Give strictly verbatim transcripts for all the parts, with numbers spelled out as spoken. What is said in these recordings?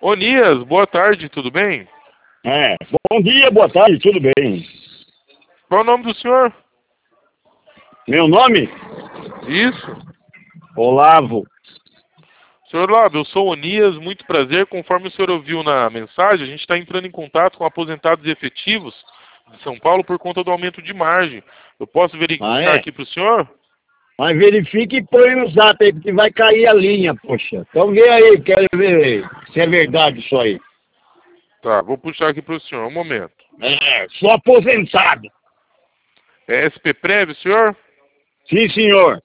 Onias, boa tarde, tudo bem? É, bom dia, boa tarde, tudo bem? Qual é o nome do senhor? Meu nome? Isso. Olavo. Senhor Olavo, eu sou Onias, muito prazer. Conforme o senhor ouviu na mensagem, a gente está entrando em contato com aposentados e efetivos de São Paulo por conta do aumento de margem. Eu posso verificar Ah, é? aqui para o senhor? Mas verifique e põe no zap aí, porque vai cair a linha, poxa. Então vê aí, quero ver se é verdade isso aí. Tá, vou puxar aqui para o senhor, um momento. É, sou aposentado. É S P Prev, senhor? Sim, senhor.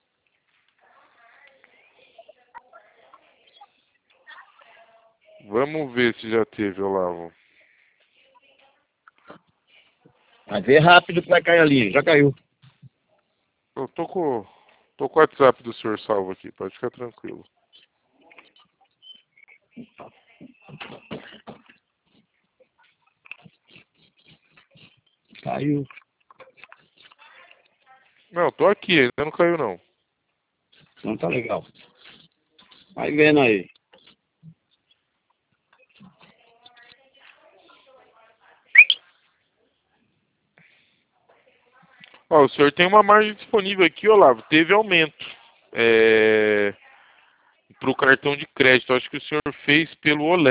Vamos ver se já teve, Olavo. Vai ver rápido que vai cair a linha, já caiu. Eu tô com, tô com o WhatsApp do senhor salvo aqui, pode ficar tranquilo. Caiu. Não, tô aqui, ainda não caiu não. Então tá legal. Vai vendo aí. Ó, o senhor tem uma margem disponível aqui, Olavo. Teve aumento é, para o cartão de crédito. Acho que o senhor fez pelo Olé.